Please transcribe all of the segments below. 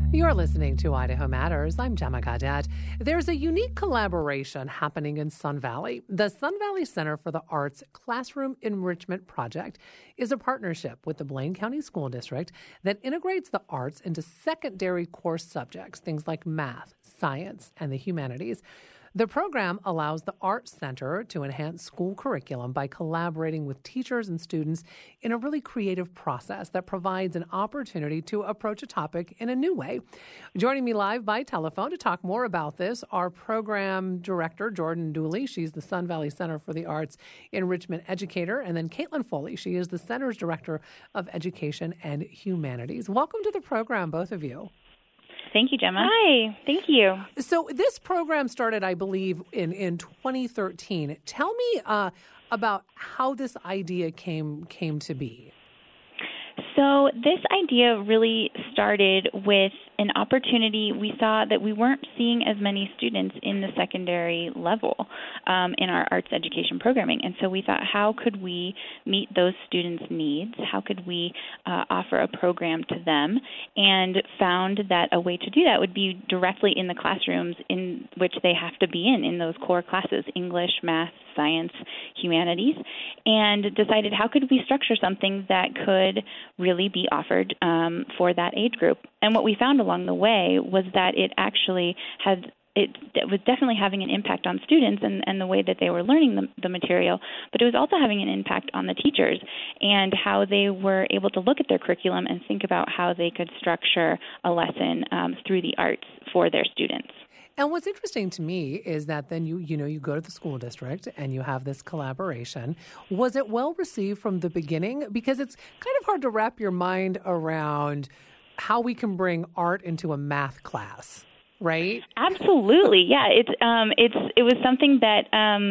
You're listening to Idaho Matters. I'm Gemma Gaudette. There's a unique collaboration happening in Sun Valley. The Sun Valley Center for the Arts Classroom Enrichment Project is a partnership with the Blaine County School District that integrates the arts into secondary course subjects, things like math, science, and the humanities. The program allows the Arts Center to enhance school curriculum by collaborating with teachers and students in a really creative process that provides an opportunity to approach a topic in a new way. Joining me live by telephone to talk more about this, our program director, Jordan Dooley. She's the Sun Valley Center for the Arts Enrichment Educator. And then Caitlin Foley. She is the Center's Director of Education and Humanities. Welcome to the program, both of you. Thank you, Gemma. Hi. Thank you. So this program started, I believe, in 2013. Tell me about how this idea came to be. So this idea really started with an opportunity. We saw that we weren't seeing as many students in the secondary level in our arts education programming. And so we thought, how could we meet those students' needs? How could we offer a program to them? And found that a way to do that would be directly in the classrooms in which they have to be in those core classes, English, math, science, humanities, and decided how could we structure something that could really be offered for that age group. And what we found along the way was that it actually it was definitely having an impact on students and the way that they were learning the material, but it was also having an impact on the teachers and how they were able to look at their curriculum and think about how they could structure a lesson through the arts for their students. And what's interesting to me is that then you go to the school district and you have this collaboration. Was it well received from the beginning? Because it's kind of hard to wrap your mind around how we can bring art into a math class, right? Absolutely, yeah. It was something that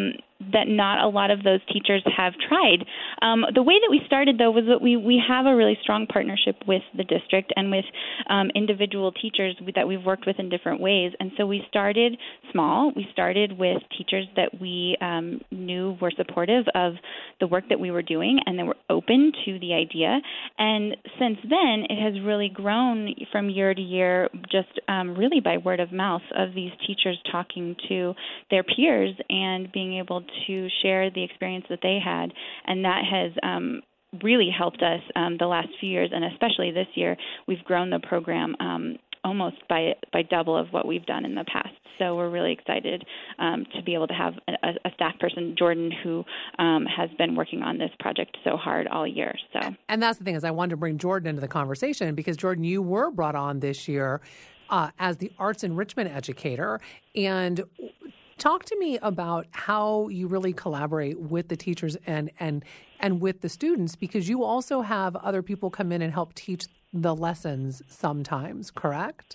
not a lot of those teachers have tried. The way that we started, though, was that we have a really strong partnership with the district and with individual teachers that we've worked with in different ways. And so we started small. We started with teachers that we knew were supportive of the work that we were doing and that were open to the idea. And since then, it has really grown from year to year, just really by word of mouth of these teachers talking to their peers and being able to share the experience that they had. And that has really helped us the last few years, and especially this year, we've grown the program almost by double of what we've done in the past. So we're really excited to be able to have a staff person, Jordan, who has been working on this project so hard all year. So, and that's the thing is I wanted to bring Jordan into the conversation because, Jordan, you were brought on this year as the arts enrichment educator. And talk to me about how you really collaborate with the teachers and with the students, because you also have other people come in and help teach the lessons sometimes, correct?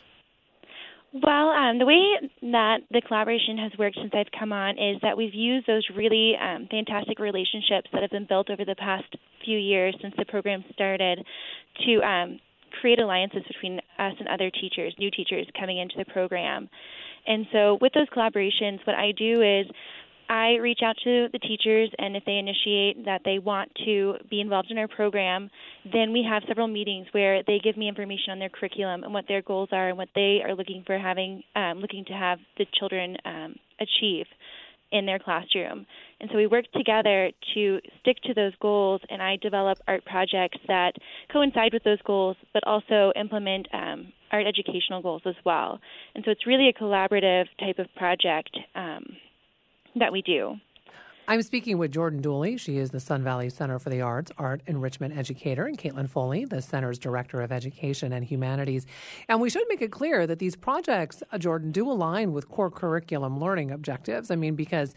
Well, the way that the collaboration has worked since I've come on is that we've used those really fantastic relationships that have been built over the past few years since the program started to create alliances between us and other teachers, new teachers coming into the program. And so with those collaborations, what I do is I reach out to the teachers, and if they initiate that they want to be involved in our program, then we have several meetings where they give me information on their curriculum and what their goals are and what they are looking to have the children achieve in their classroom. And so we work together to stick to those goals, and I develop art projects that coincide with those goals, but also implement art educational goals as well. And so it's really a collaborative type of project that we do. I'm speaking with Jordan Dooley. She is the Sun Valley Center for the Arts, Art Enrichment Educator, and Caitlin Foley, the Center's Director of Education and Humanities. And we should make it clear that these projects, Jordan, do align with core curriculum learning objectives. I mean, because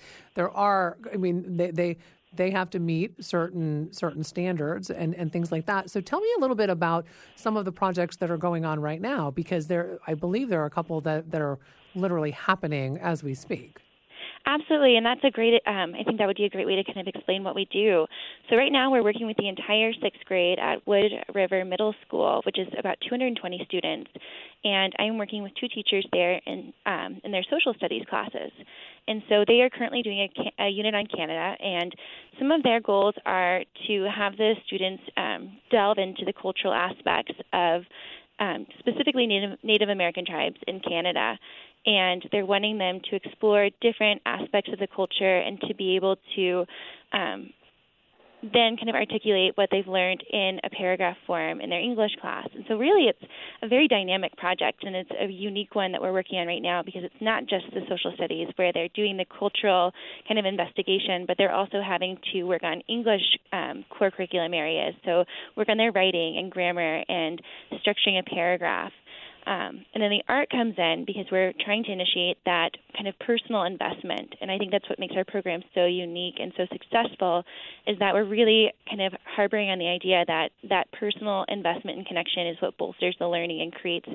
they have to meet certain standards and things like that. So tell me a little bit about some of the projects that are going on right now, because I believe there are a couple that are literally happening as we speak. Absolutely, and that's a great, I think that would be a great way to kind of explain what we do. So right now we're working with the entire sixth grade at Wood River Middle School, which is about 220 students, and I'm working with two teachers there in their social studies classes. And so they are currently doing a unit on Canada, and some of their goals are to have the students delve into the cultural aspects of specifically Native American tribes in Canada, and they're wanting them to explore different aspects of the culture and to be able to then kind of articulate what they've learned in a paragraph form in their English class. And so really it's a very dynamic project, and it's a unique one that we're working on right now because it's not just the social studies where they're doing the cultural kind of investigation, but they're also having to work on English core curriculum areas, so work on their writing and grammar and structuring a paragraph. And then the art comes in because we're trying to initiate that kind of personal investment. And I think that's what makes our program so unique and so successful, is that we're really kind of harboring on the idea that that personal investment and connection is what bolsters the learning and creates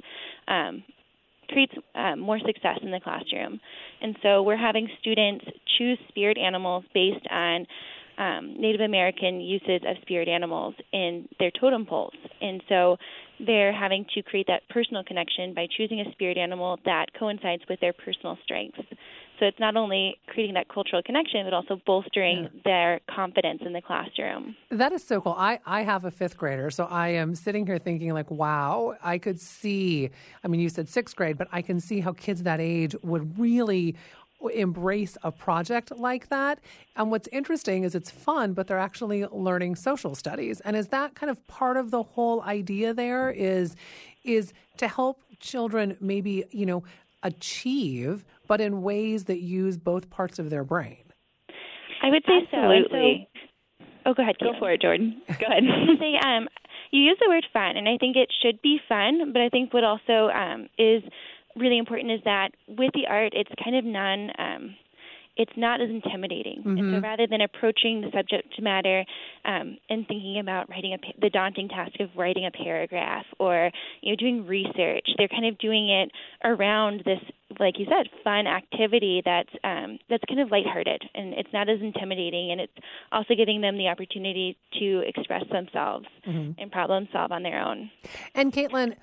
more success in the classroom. And so we're having students choose spirit animals based on Native American uses of spirit animals in their totem poles. And so they're having to create that personal connection by choosing a spirit animal that coincides with their personal strengths. So it's not only creating that cultural connection, but also bolstering their confidence in the classroom. That is so cool. I have a fifth grader, so I am sitting here thinking like, wow, I could see, I mean, you said sixth grade, but I can see how kids that age would really embrace a project like that. And what's interesting is it's fun, but they're actually learning social studies. And is that kind of part of the whole idea there is to help children maybe, achieve, but in ways that use both parts of their brain? I would say absolutely. So. Go ahead. Go for it, Jordan. Go ahead. You use the word fun, and I think it should be fun, but I think what also is really important is that with the art, it's kind of it's not as intimidating. Mm-hmm. And so rather than approaching the subject matter and thinking about writing the daunting task of writing a paragraph or doing research, they're kind of doing it around this, like you said, fun activity that's kind of lighthearted, and it's not as intimidating, and it's also giving them the opportunity to express themselves and problem solve on their own. And Caitlin,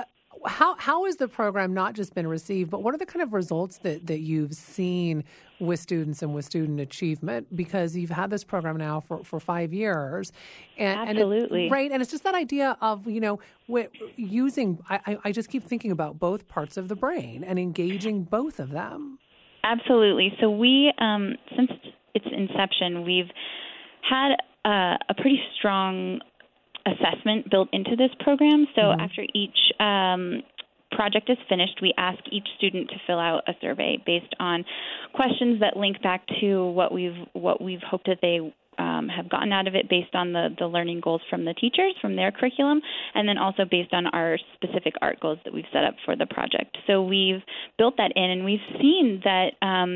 how has the program not just been received, but what are the kind of results that you've seen with students and with student achievement? Because you've had this program now for 5 years. Absolutely. And it's just that idea of, using, I just keep thinking about both parts of the brain and engaging both of them. Absolutely. So we, since its inception, we've had a pretty strong assessment built into this program. So after each project is finished, we ask each student to fill out a survey based on questions that link back to what we've hoped that they have gotten out of it based on the learning goals from the teachers, from their curriculum, and then also based on our specific art goals that we've set up for the project. So we've built that in, and we've seen that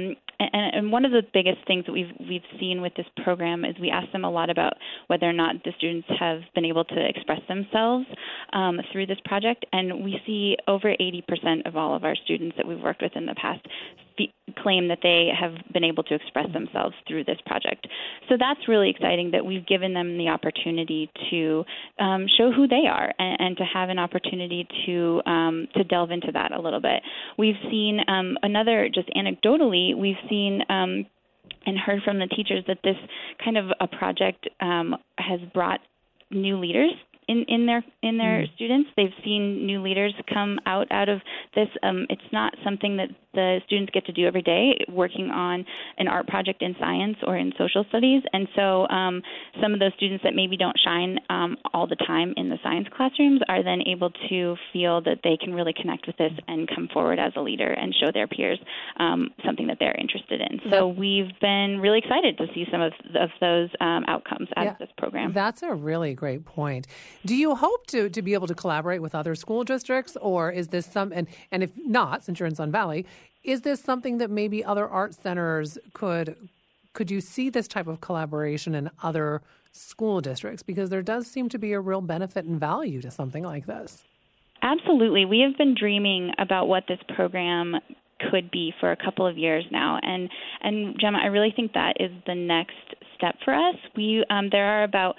and one of the biggest things that we've seen with this program is we ask them a lot about whether or not the students have been able to express themselves through this project, and we see over 80% of all of our students that we've worked with in the past claim that they have been able to express themselves through this project. So that's really exciting that we've given them the opportunity to show who they are and to have an opportunity to delve into that a little bit. We've seen just anecdotally, we've seen and heard from the teachers that this kind of a project has brought new leaders in their students. They've seen new leaders come out of this. It's not something that the students get to do every day, working on an art project in science or in social studies. And so some of those students that maybe don't shine all the time in the science classrooms are then able to feel that they can really connect with this and come forward as a leader and show their peers something that they're interested in. So we've been really excited to see some of those outcomes out of this program. That's a really great point. Do you hope to be able to collaborate with other school districts, or is this and if not, since you're in Sun Valley, is this something that maybe other art centers could you see this type of collaboration in other school districts? Because there does seem to be a real benefit and value to something like this. Absolutely. We have been dreaming about what this program could be for a couple of years now. And Gemma, I really think that is the next step for us. There are about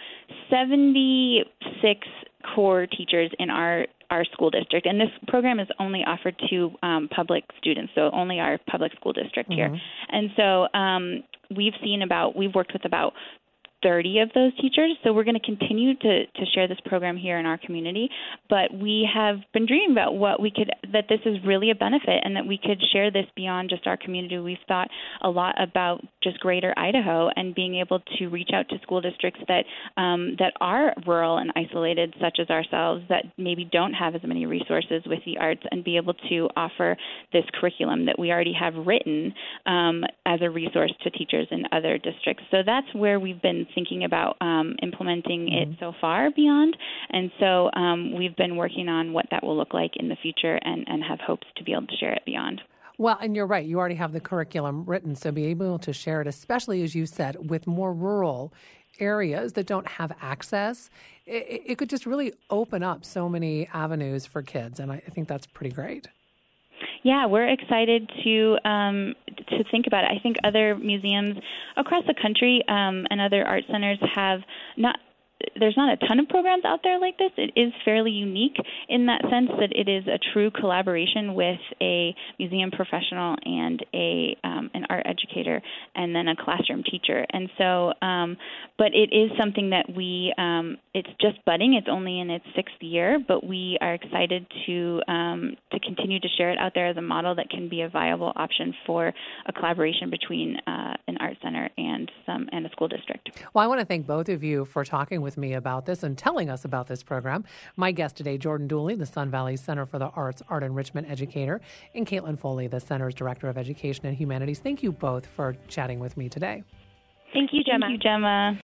76 core teachers in our school district, and this program is only offered to public students, so only our public school district here. And so we've worked with about 30 of those teachers. So we're going to continue to share this program here in our community. But we have been dreaming about that this is really a benefit and that we could share this beyond just our community. We've thought a lot about just greater Idaho and being able to reach out to school districts that are rural and isolated, such as ourselves, that maybe don't have as many resources with the arts, and be able to offer this curriculum that we already have written as a resource to teachers in other districts. So that's where we've been thinking about implementing it so far beyond. And so we've been working on what that will look like in the future and have hopes to be able to share it beyond. Well, and you're right. You already have the curriculum written, so be able to share it, especially, as you said, with more rural areas that don't have access. It could just really open up so many avenues for kids, and I think that's pretty great. Yeah, we're excited to think about it. I think other museums across the country and other art centers have there's not a ton of programs out there like this. It is fairly unique in that sense that it is a true collaboration with a museum professional and an art educator and then a classroom teacher. And so, but it is something that it's just budding. It's only in its 6th year, but we are excited to continue to share it out there as a model that can be a viable option for a collaboration between an art center and a school district. Well, I want to thank both of you for talking with me about this and telling us about this program. My guest today, Jordan Dooley, the Sun Valley Center for the Arts Art Enrichment Educator, and Caitlin Foley, the Center's Director of Education and Humanities. Thank you both for chatting with me today. Thank you, Gemma. Thank you, Gemma.